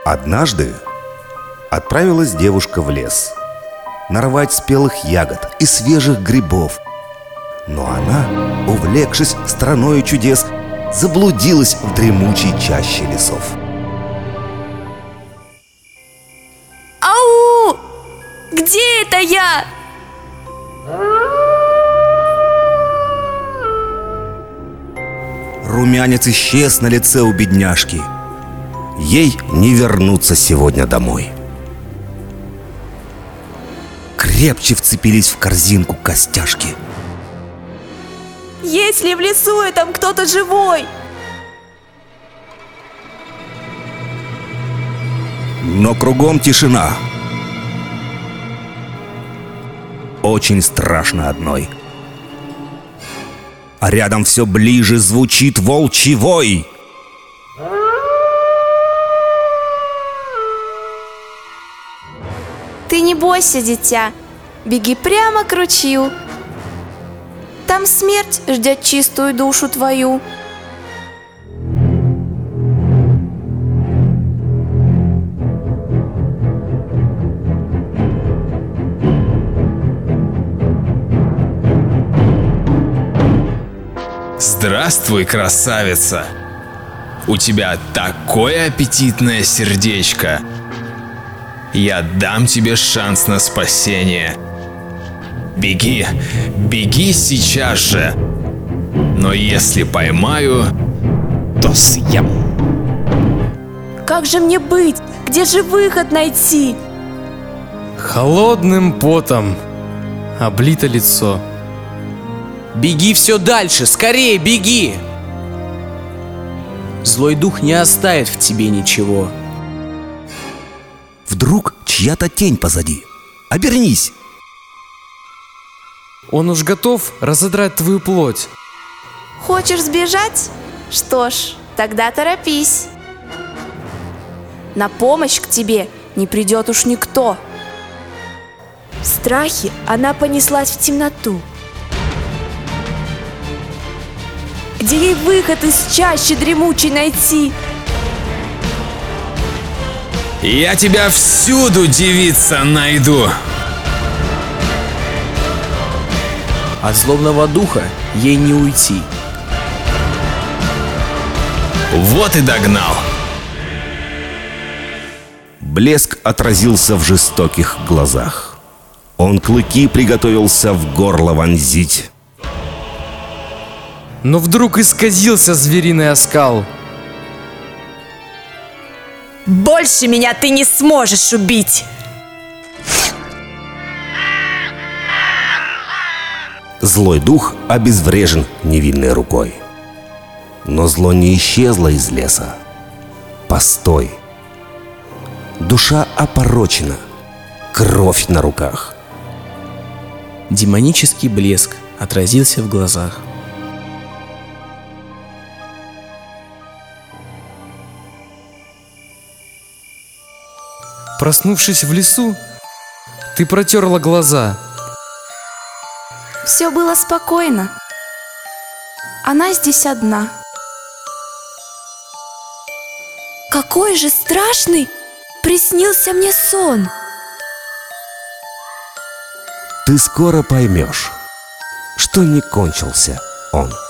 Однажды отправилась девушка в лес нарвать спелых ягод и свежих грибов. Но она, увлекшись страною чудес, заблудилась в дремучей чаще лесов. Ау! Где это я? Румянец исчез на лице у бедняжки. Ей не вернуться сегодня домой. Крепче вцепились в корзинку костяшки. Есть ли в лесу этом кто-то живой? Но кругом тишина. Очень страшно одной. А рядом все ближе звучит волчий вой. Ты не бойся, дитя, беги прямо к ручью. Там смерть ждет чистую душу твою. Здравствуй, красавица! У тебя такое аппетитное сердечко! Я дам тебе шанс на спасение. Беги, беги сейчас же! Но если поймаю, то съем. Как же мне быть? Где же выход найти? Холодным потом облито лицо. Беги все дальше, скорее беги! Злой дух не оставит в тебе ничего. Вдруг чья-то тень позади. Обернись. Он уж готов разодрать твою плоть. Хочешь сбежать? Что ж, тогда торопись. На помощь к тебе не придет уж никто. В страхе она понеслась в темноту. Где ей выход из чащи дремучей найти? Я тебя всюду, девица, найду. От злобного духа ей не уйти. Вот и догнал. Блеск отразился в жестоких глазах. Он клыки приготовился в горло вонзить. Но вдруг исказился звериный оскал. Больше меня ты не сможешь убить! Злой дух обезврежен невинной рукой. Но зло не исчезло из леса. Постой. Душа опорочена. Кровь на руках. Демонический блеск отразился в глазах. Проснувшись в лесу, ты протерла глаза. Все было спокойно. Она здесь одна. Какой же страшный приснился мне сон! Ты скоро поймешь, что не кончился он.